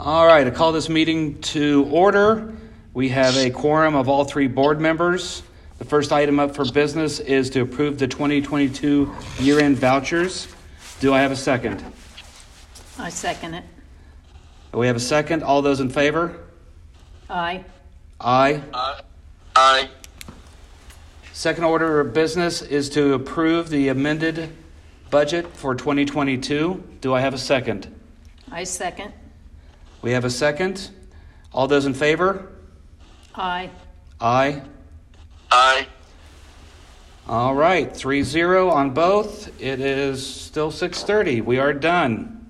All right, I call this meeting to order. We have a quorum of all three board members. The first item up for business is to approve the 2022 year-end vouchers. Do I have a second? I second it. We have a second. All those in favor? Aye. Aye. Aye. Second order of business is to approve the amended budget for 2022. Do I have a second? I second. We have a second. All those in favor? Aye. Aye. Aye. All right, 3-0 on both. It is still 6:30. We are done.